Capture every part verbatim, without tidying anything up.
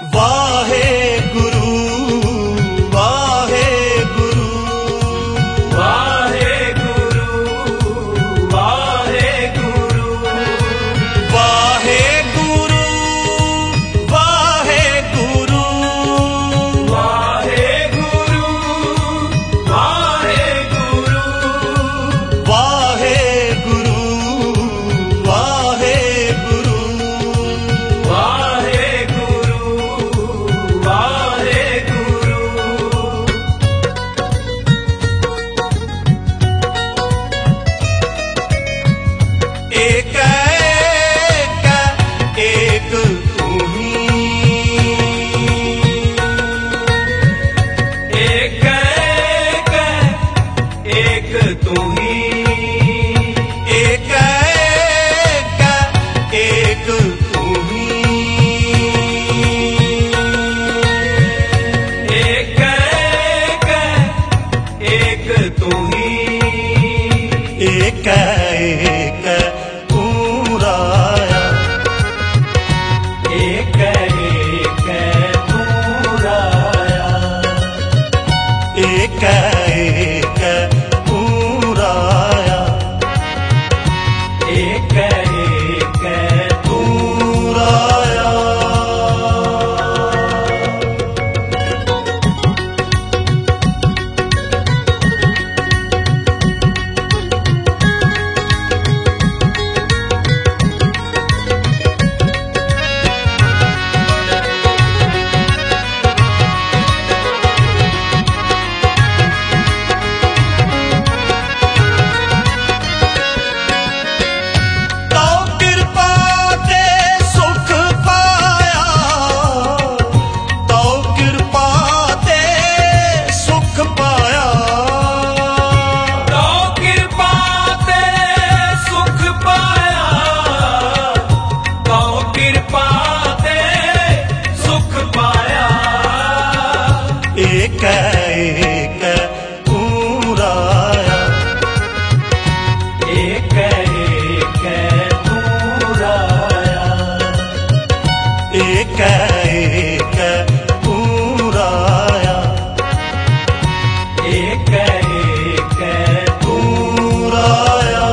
वाहे गुरु वाहे गुरु वाहे गुरु वाहे गुरु वाहे गुरु वाहे गुरु वाहे गुरु वाहे गुरु वाहे गुरु वाहे गुरु वाहे गुरु वाहे गुरु एक एक एक तू ही एक एक एक तू ही एक एक एक तू ही एक एक एक तू ही एक एक पूराया एक एक पूराया एक एक पूराया एक एक पूराया तो कृपा ते सुख पाया तो कृपा ते सुख पाया तो कृपा ते सुख पाया तो कृपा ते सुख पाया एक एक पूराया एक एक पूराया एक एक पूराया एक एक पूराया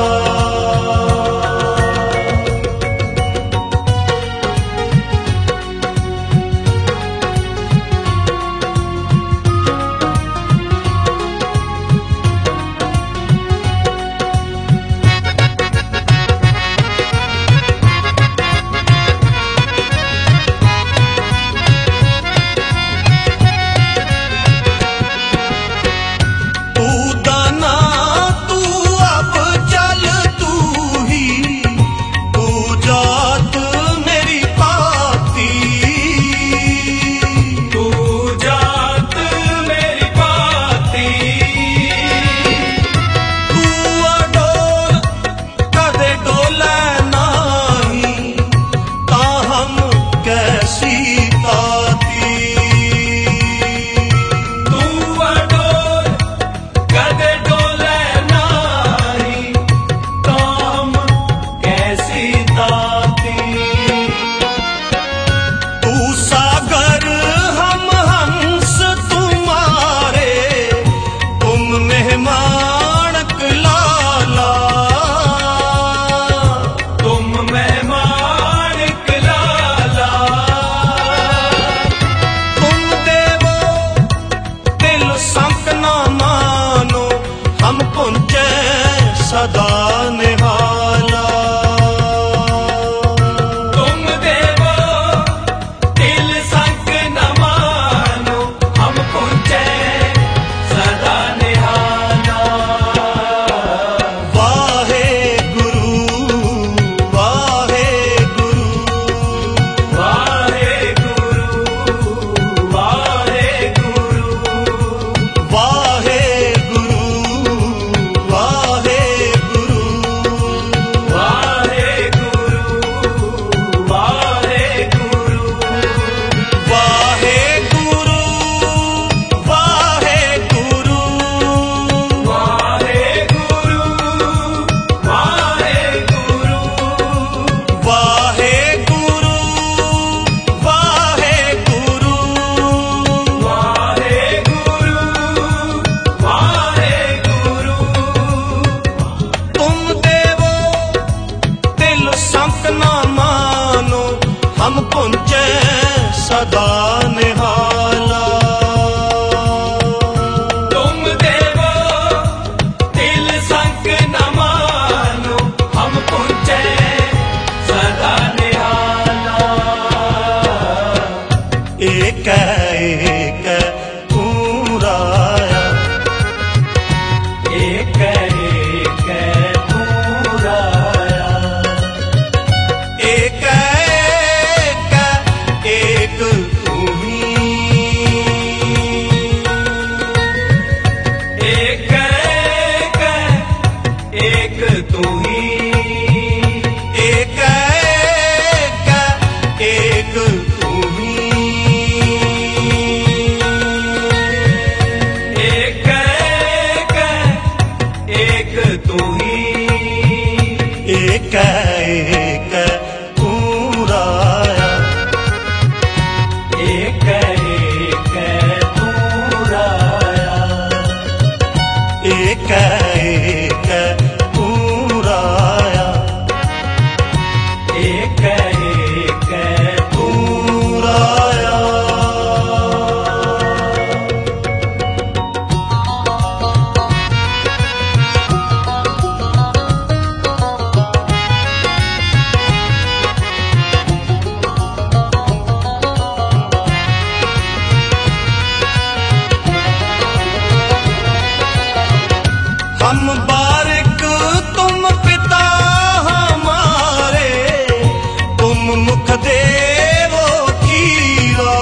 देवो खीरा,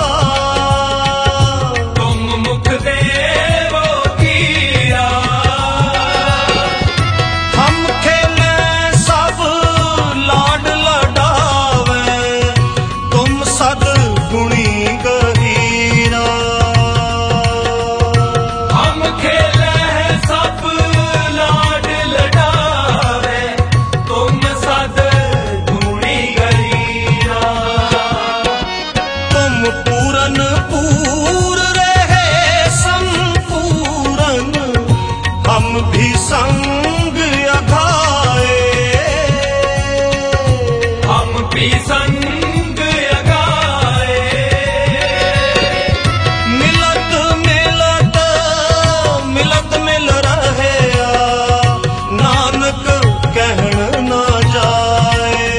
तुम मुख देवो खीरा। हम खेले सब लाड लडावे, तुम सद गुणी गहीरा। हम खेले सब लाड लडावे, तुम सद गुणी गहीरा। तुम पूरन पूर रहे संपूरन, हम भी संग अघाए। हम भी संग अगाए, मिलत मिलत मिलत मिल रहे आ, नानक कहन ना जाए।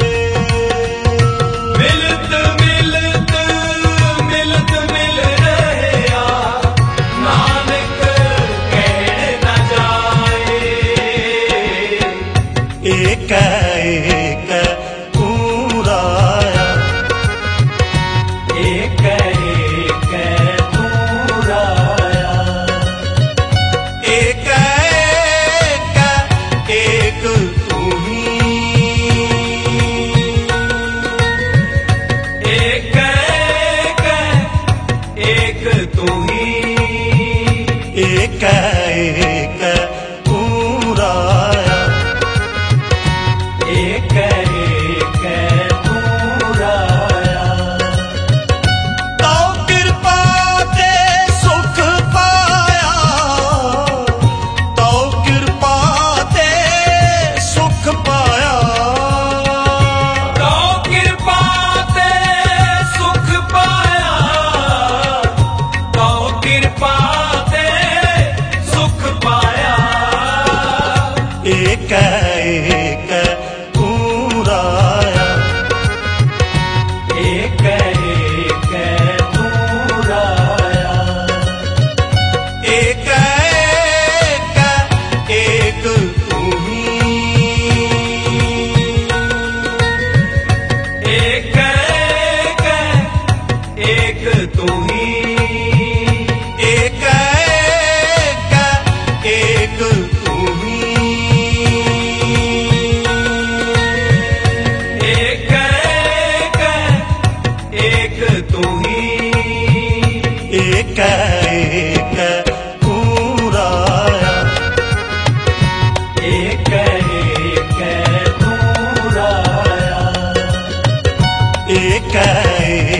मिलत मिलत मिलत मिल रहे आ, नानक कह न जाए। एक एक पूराया, एक एक पूराया, एक एक एक तू ही। एक एक एक तू ही। एक एक पूराया, एक एक पूराया, तो कृपा ते सुख पाया, तो कृपा ते सुख पाया। तो कृपा ते सुख पाया, तो कृपा ते सुख पाया। एक एक पूराया, एक एक पूराया, एक एक एक तू ही। एक एक एक तू ही। एक एक एक तू ही। एक एक एक तू ही। एक एक पूराया, एक एक पूराया, एक